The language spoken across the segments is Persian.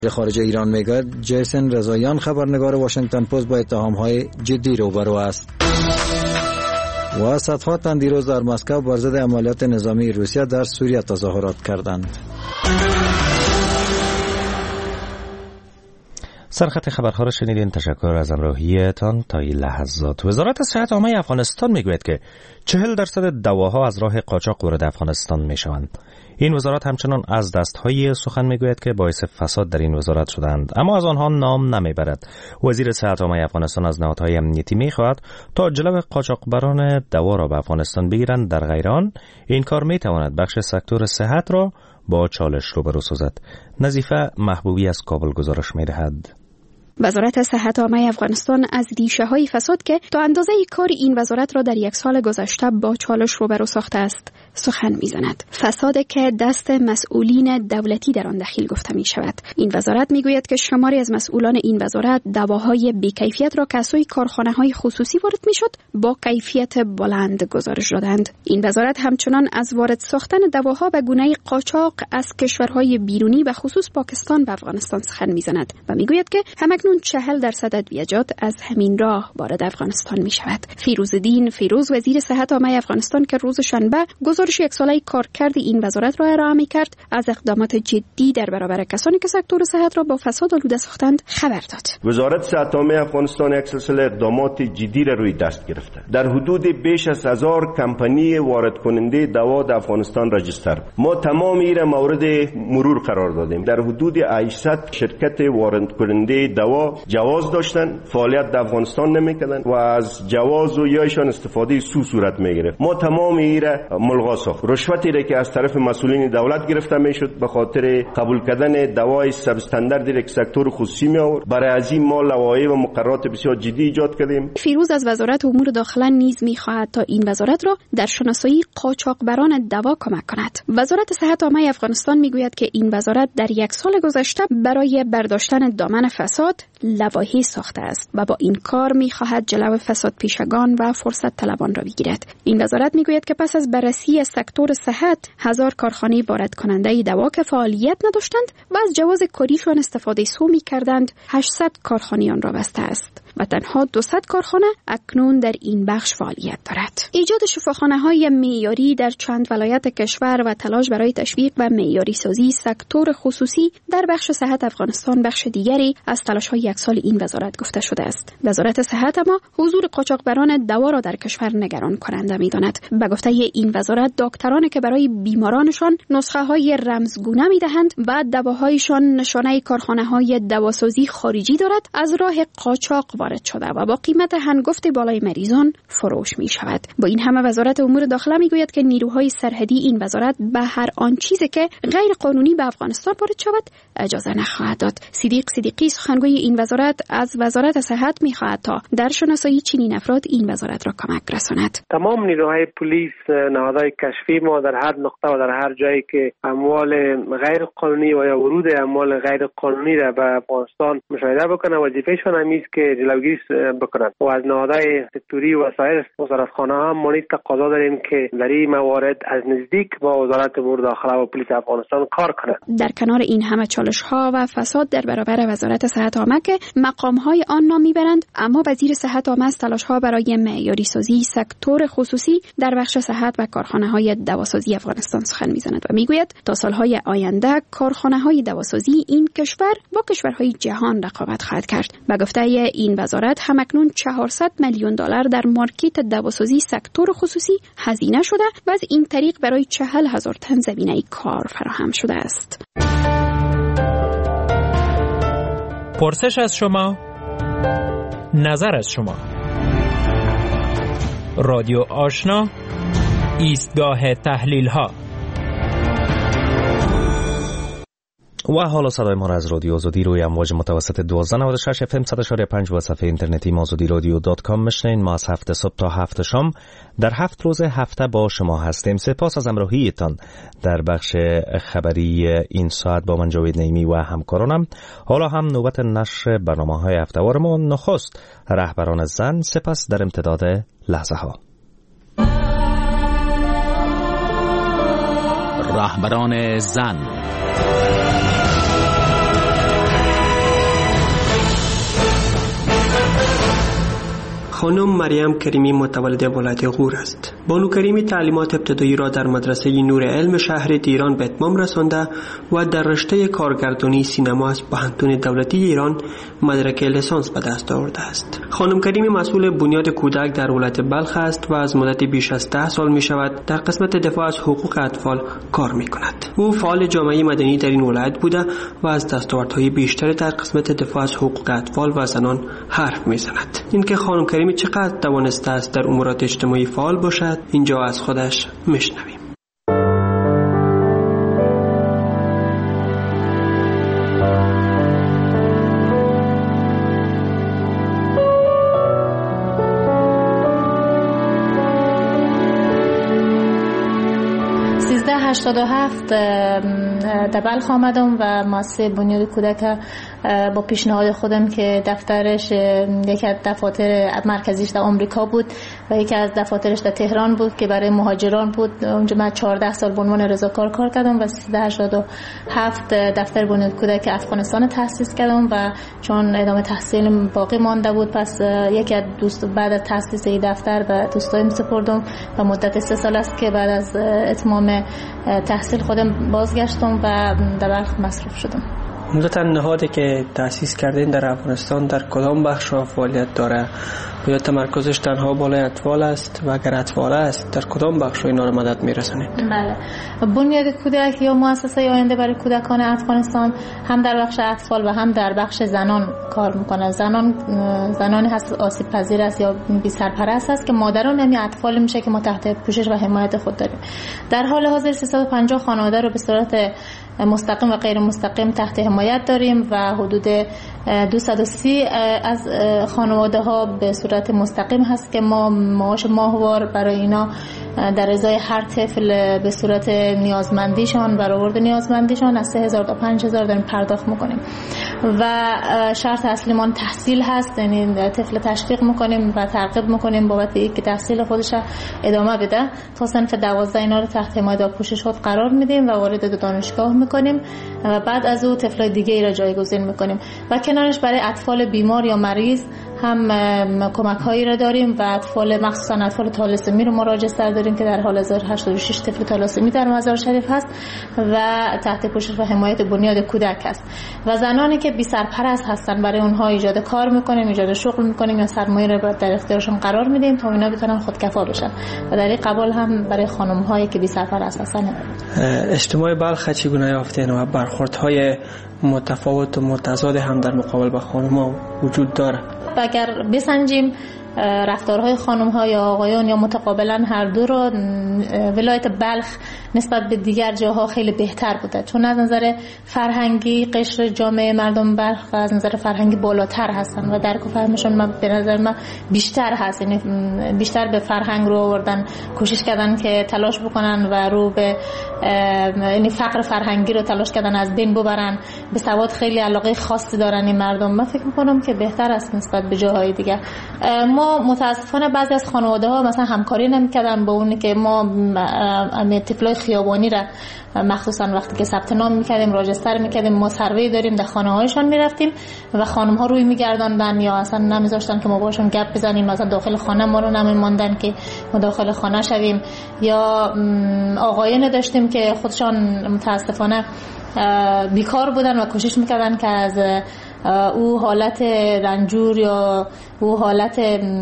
خارجه ایران میگوید جیسن رضاییان خبرنگار واشنگتن پست با اتهام‌های جدی روبرو است. و صدها تن دیروز در مسکو بر ضد عملیات نظامی روسیه در سوریه تظاهرات کردند. سرخط خبرها را شنیدین. تشکر از همراهیتان تا این لحظات. وزارت صحت عامه افغانستان میگوید که 40% دواها از راه قاچاق وارد افغانستان میشوند. این وزارت همچنان از دست‌های سخن میگوید که باعث فساد در این وزارت شدند، اما از آنها نام نمیبرد. وزیر صحت عامه افغانستان از نهادهای امنیتی میخواهد تا جلو قاچاقبران دوا را به افغانستان بگیرند، در غیر آن این کار میتواند بخش سکتور صحت را با چالش روبرو سازد. نظیفه محبوبی از کابل گزارش میدهد. وزارت صحت عامه افغانستان از ریشه‌های فساد که تا اندازه کار این وزارت را در یک سال گذشته با چالش روبرو ساخته است سخن می‌زند. فسادی که دست مسئولین دولتی در آن دخیل گفته می‌شود. این وزارت می‌گوید که شماری از مسئولان این وزارت دواهای بی‌کیفیت را که از سوی کارخانه‌های خصوصی وارد می‌شد با کیفیت بلند گزارش دادند. این وزارت همچنان از وارد ساختن دواها به گونه قاچاق از کشورهای بیرونی و خصوص پاکستان به افغانستان سخن می‌زند و می‌گوید که همکنون 40% ادویه‌جات از همین راه وارد افغانستان می‌شود. فیروزالدین فیروز وزیر صحت عامه افغانستان که روز شنبه گزارش یک ساله کارکرد این وزارت را ارائه کرد، از اقدامات جدی در برابر کسانی که سکتور صحت را با فساد آلوده ساختند خبر داد. وزارت صحت عامه افغانستان یک سلسله اقدامات جدی را روی دست گرفته. در حدود بیش از 1000 کمپانی وارد کننده دوا در افغانستان رجیستر. ما تمام این مورد مرور قرار دادیم. در حدود 800 شرکت وارد کننده دوا جواز داشتن، فعالیت در افغانستان نمی‌کردند و از جواز و یایشان استفاده سو صورت می‌گرفت. ما تمام این را ملغا ساخت. رشوتی را که از طرف مسئولین دولت گرفته میشد به خاطر قبول کردن دوای سب استانداردی را که سکتور خصوصی می آورد، برای از این ما لوایح و مقررات بسیار جدی ایجاد کردیم. فیروز از وزارت امور داخله نیز می‌خواهد تا این وزارت را در شناسایی قاچاقبران دوا کمک کند. وزارت صحت عامه افغانستان میگوید که این وزارت در یک سال گذشته برای برداشتن دامن فساد لوایحی ساخته است و با این کار می‌خواهد جلو فساد پیشگان و فرصت طلبان را بگیرد. این وزارت میگوید که پس از بررسی سکتور صحت 1000 کارخانه وارد کننده دوا که فعالیت نداشتند و از جواز کاریشان استفاده سو می‌کردند 800 کارخانه آن را بسته است و تنها 200 کارخانه اکنون در این بخش فعالیت دارد. ایجاد شفاخانه‌های معیاری در چند ولایت کشور و تلاش برای تشویق و معیاری سازی سکتور خصوصی در بخش صحت افغانستان بخش دیگری از تلاش‌های یک سال این وزارت گفته شده است. وزارت صحت اما حضور قاچاقبران دوا را در کشور نگران کننده می‌داند. به گفته این وزارت دکترانی که برای بیمارانشان نسخه‌های رمزگونه می‌دهند و دواهایشان نشانه کارخانه‌های دواسازی خارجی دارد از راه قاچاق وارد شده و با قیمت هنگفت بالای مریضان فروش می‌شود. با این همه وزارت امور داخله می‌گوید که نیروهای سرحدی این وزارت به هر آن چیزی که غیر قانونی به افغانستان وارد شود اجازه نخواهد داد. صدیق صدیقی سخنگوی این وزارت از وزارت صحت می‌خواهد تا در شناسایی چنین افراد این وزارت را کمک رساند. تمام نیروهای پلیس، نهادهای کشفی ما در هر نقطه و در هر جایی که اموال غیر قانونی و یا ورود اموال غیر قانونی را به افغانستان مشاهده بکنه، وظیفه‌شان همین است که جلوگیری بکنند و از نهادهای سکتوری و سایر وزارتخانه ها ما نیز تقاضا داریم که در این موارد از نزدیک با وزارت امور داخله و پلیس افغانستان کار کنند. در کنار این همه چالش‌ها و فساد در برابر وزارت صحت عامه که مقام‌های آن نام میبرند، اما وزیر صحت عامه از تلاش‌ها برای معیاری سازی سکتور خصوصی در بخش صحت و کارخانه‌های دواسازی افغانستان سخن میزند و میگوید تا سال‌های آینده کارخانه‌های دواسازی این کشور با کشورهای جهان رقابت خواهد کرد. به گفته این وزارت همکنون 400 میلیون دلار در مارکت دواسازی سکتور خصوصی هزینه شده و از این طریق برای 40,000 تن زمینه کار فراهم شده است. پرسش از شما، نظر از شما. رادیو آشنا، ایستگاه تحلیل ها. و حالا صدای ما را از رادیو آزادی روی امواج متوسط 1296 FM 100.5 و صفحه اینترنتی azadiradio.com میشنین. ما از 7 صبح تا 7 شام در 7 روز هفته با شما هستیم. سپاس از همراهیتان در بخش خبری این ساعت با من جاوید نعیمی و همکارانم. حالا هم نوبت نشر برنامه‌های هفته‌وارمون. نخست رهبران زن، سپس در امتداد لحظه ها رهبران زن. خانم مریم کریمی متولد ولایت غور است. بانو کریمی تعلیمات ابتدایی را در مدرسه نور علم شهر دیران به اتمام رسانده و در رشته کارگردانی سینما از پوهنتون دولتی ایران مدرک لیسانس به دست آورده است. خانم کریمی مسئول بنیاد کودک در ولایت بلخ است و از مدت بیش از 10 سال می شود در قسمت دفاع از حقوق اطفال کار می کند. او فعال جامعه مدنی در این ولایت بوده و از دستاوردهای بیشتری در قسمت دفاع از حقوق اطفال و زنان حرف می زند. اینکه خانم کریمی چقدر توانسته است در امورات اجتماعی فعال باشد اینجا از خودش میشنویم. در بلخ آمدم و مؤسسه بنیاد کودک با پیشنهاد خودم که دفترش یکی از دفاتر مرکزیش در آمریکا بود و یکی از دفاترش در تهران بود که برای مهاجران بود. اونجا من 14 سال به عنوان رضاکار کار کردم و 1387 دفتر بنیاد کودک افغانستان تأسیس کردم و چون ادامه تحصیل باقی مانده بود پس یکی از دوست بعد از تأسیس این دفتر به دوستایم سپردم و مدت 3 سال است که بعد از اتمام تحصیل خودم بازگشتم و در بلخ مصروف شدم. عمدتاً نهادی که تأسیس کردین در افغانستان در کدام بخش را فعالیت داره؟ یا تمرکزش تنها بالای اطفال است و اگر اطفال است در کدام بخش اینا را مدد میرسونید؟ بله، بنیاد کودک یا مؤسسه آینده برای کودکان افغانستان هم در بخش اطفال و هم در بخش زنان کار میکنه. زنانی هست آسیب پذیر است یا بی سرپرست است که مادران همین اطفال میشه که ما تحت پوشش و حمایت خود داریم. در حال حاضر 350 خانواده رو به صورت مستقیم و غیر مستقیم تحت حمایت داریم و حدود 230 از خانواده ها به صورت مستقیم هست که ما معاش ماهوار برای اینا در ازای هر طفل به صورت نیازمندیشان برآورد نیازمندیشان از 3000 تا 5000 داریم پرداخت میکنیم و شرط اصلیمان تحصیل هست، یعنی طفل تشویق میکنیم و ترغیب میکنیم بابت اینکه تحصیل خودش ادامه بده تا صنف 12 اینا رو تحت حمایت و پوشش خود قرار میدیم و وارد دانشگاه میکنیم و بعد از او طفلای دیگه ای را جایگزین میکنیم و کنارش برای اطفال بیمار یا مریض هم کمک هایی را داریم و اطفال مخصوصا اطفال تالاسمی رو ما راجستر داریم که در حال حاضر 86 طفل تالاسمی در مزار شریف هست و تحت پوشش و حمایت بنیاد کودک است و زنانی که بی سرپرست هستن برای اونها ایجاد کار میکنیم، ایجاد شغل میکنیم یا سرمایه رو در اختیارشون قرار میدیم تا اینا بتونن خودکفا بشن و در این قبال هم برای خانم هایی که بی سرپرست هستن. اجتماع بلخ چگونه یافتین و برخوردهای متفاوت و متضاد هم در مقابل با خانم‌ها وجود داره؟ اگر بسنجیم رفتارهای خانم‌ها یا آقایان یا متقابلا هر دو رو ولایت بلخ نسبت به دیگر جاها خیلی بهتر بوده، چون از نظر فرهنگی قشر جامعه مردم بلخ از نظر فرهنگی بالاتر هستن و درک و فهمشون به نظر من بیشتر هست، یعنی بیشتر به فرهنگ رو آوردن، کوشش کردن که تلاش بکنن و رو به یعنی فقر فرهنگی رو تلاش کردن از بین ببرن. به سواد خیلی علاقه خاصی دارن این مردم. من فکر می‌کنم که بهتر است نسبت به جاهای دیگه. ما متاسفانه بعضی از خانواده‌ها مثلا همکاری نمی‌کردن با اونی که ما طفلای خیابانی را مخصوصا وقتی که ثبت نام می‌کردیم راجستر می‌کردیم ما سروی داریم در خانه‌هایشان می‌رفتیم و خانم‌ها روی می‌گرداندن یا اصلا نمی‌ذاشتن که ما باشون گپ بزنیم، مثلا داخل خانه ما رو نمی‌ماندن که ما داخل خانه شویم، یا آقایان داشتیم که خودشان متاسفانه بیکار بودن و کوشش می‌کردن که از او حالت رنجور یا او حالت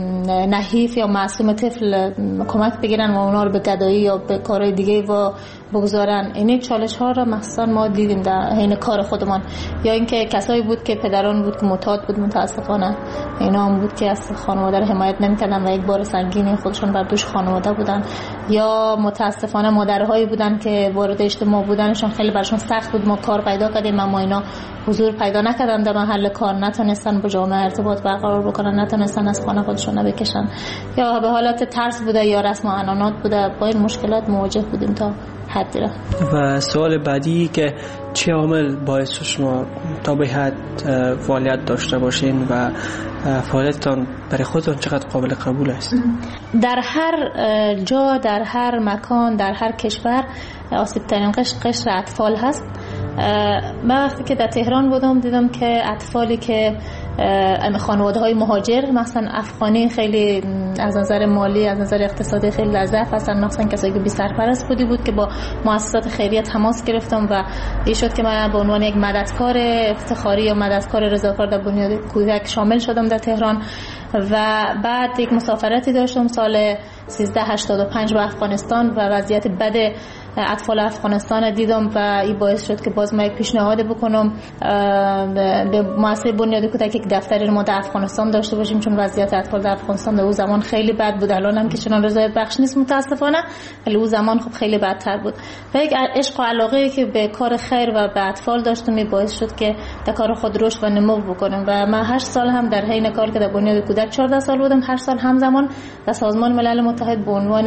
نحیف یا معصوم طفل کمک بگیرن و اونا رو به گدایی یا به کارهای دیگه و بگذارن. این چالش ها رو مخصوصا ما دیدیم در حین کار خودمان. یا اینکه کسایی بود که پدران بود که معتاد بود متاسفانه، اینا هم بود که از خانواده رو حمایت نمی‌کردن و یک بار سنگینی خودشون بر دوش خانواده بودن. یا متاسفانه مادرهایی بودن که وارد اجتماع بودنشون خیلی براشون سخت بود، ما کار پیدا کردیم اما اینا حضور پیدا نکردن در محل کار، نتونستن با جامعه ارتباط برقرار بکنن، نتونستن از خانه خودشون بکشن، یا به حالت ترس بوده یا رسم و عنعنات بوده. با این مشکلات مواجه بودیم تا حدی را. و سوال بعدی که چه عامل باعث شما تا به حد فعالیت داشته باشین و فعالیتتان برای خودتان چقدر قابل قبول است؟ در هر جا، در هر مکان، در هر کشور آسیب ترین قشر اطفال هست من وقتی که در تهران بودم دیدم که اطفالی که خانواده‌های مهاجر مثلا افغانی خیلی از نظر مالی از نظر اقتصادی خیلی ضعیف هستن، مثلا کسایی که بی سرپرست بود که با مؤسسات خیریه تماس گرفتم و این شد که من به عنوان یک مددکار افتخاری یا مددکار رضاکار در بنیاد کودک شامل شدم در تهران و بعد یک مسافرتی داشتم سال 1385 به افغانستان و وضعیت بد اطفال افغانستان دیدم و این باعث شد که باز ما یک پیشنهاد بکنم به مؤسسه بنیاد کودک یک دفتر ما در افغانستان داشته باشیم، چون وضعیت اطفال در افغانستان در اون زمان خیلی بد بود. الان هم که چنان رضایت بخش نیست متاسفانه، ولی اون زمان خب خیلی بدتر بود و یک عشق و علاقه که به کار خیر و به اطفال داشتم باعث شد که در کار خود رشد و نمو بکنم و من 8 سال هم در حین کار که در بنیاد کودک 14 سال بودم، 8 سال همزمان در سازمان ملل متحد به عنوان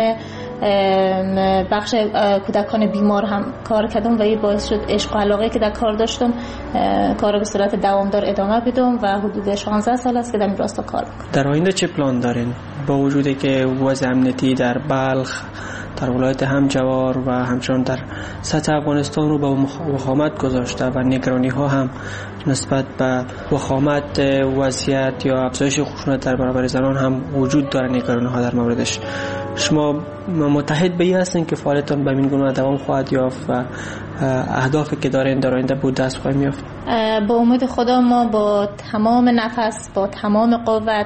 بخش کودکان بیمار هم کار کردم و این باعث شد عشق و علاقه که در کار داشتم کار به صورت دوامدار ادامه بدم و حدود 16 سال است که در این راستا کار میکنم. در آینده چه پلان دارین با وجودی که وضع امنیتی در بلخ، در ولایت همجوار و همچنان در سطح افغانستان رو با وخامت گذاشته و نگرانی ها هم نسبت به وخامت وضعیت یا افزایش خشونت در برابر زنان هم وجود داره، نگرانی ها در موردش؟ شما متحد به این هستین که فعالیتتان به این گونه دوام خواهد یافت و اهدافی که دارین در آینده بود دست خواهیم یافت؟ با امید خدا ما با تمام نفس با تمام قوت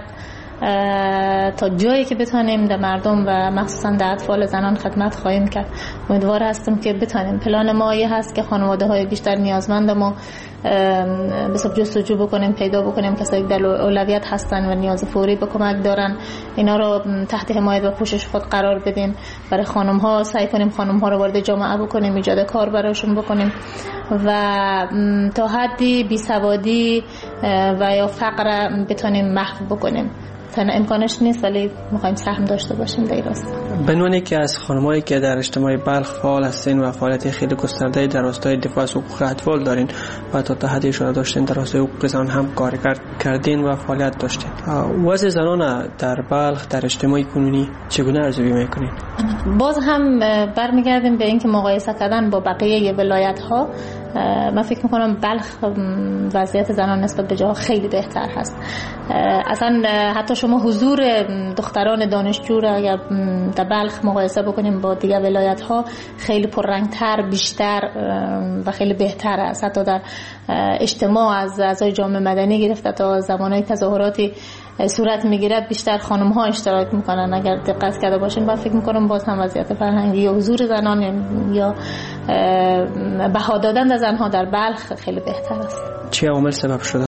تا جایی که بتانیم در مردم و مخصوصا در اطفال زنان خدمت خواهیم کرد. امیدوار هستم که بتانیم. پلان ما یه هست که خانواده های بیشتر نیازمند ما بسیار جستجو بکنیم، پیدا بکنیم کسایی که در اولویت هستن و نیاز فوری به کمک دارن، اینا رو تحت حمایت و پوشش خود قرار بدیم. برای خانم ها سعی کنیم خانم ها رو وارد جامعه بکنیم، ایجاد کار براشون بکنیم و تا حدی بیسوادی و یا فقر بتونیم محو بکنیم. امکانش نیست ولی می‌خوایم سهم داشته باشیم در این راستا. بنوانی که از خانمایی که در اجتماع بلخ فعال هستین و فعالیت خیلی گسترده در راستای دفاع از حقوق اطفال دارین و تا حدی اشاره داشتین در راستای حقوق زنان هم کار کردین و فعالیت داشتین، وضع زنان در بلخ در اجتماع کنونی چگونه ارزیابی می‌کنین؟ باز هم برمیگردیم به اینکه مقایسه کردن با بقیه ولایت‌ها. من فکر میکنم بلخ وضعیت زنان نسبت به جاها خیلی بهتر هست. اصلا حتی شما حضور دختران دانشجو را اگر در بلخ مقایسه بکنیم با دیگر ولایت ها خیلی پررنگتر، بیشتر و خیلی بهتر است. حتی در اجتماع از اعضای جامعه مدنی گرفته تا زمانهای تظاهراتی صورت میگیرد بیشتر خانم ها اشتراک میکنن. اگر دقت کرده باشین من فکر میکنم باز هم وضعیت فرهنگی یا حضور زنان یا بها دادن زنها در بلخ خیلی بهتر است. چه عوامل سبب شده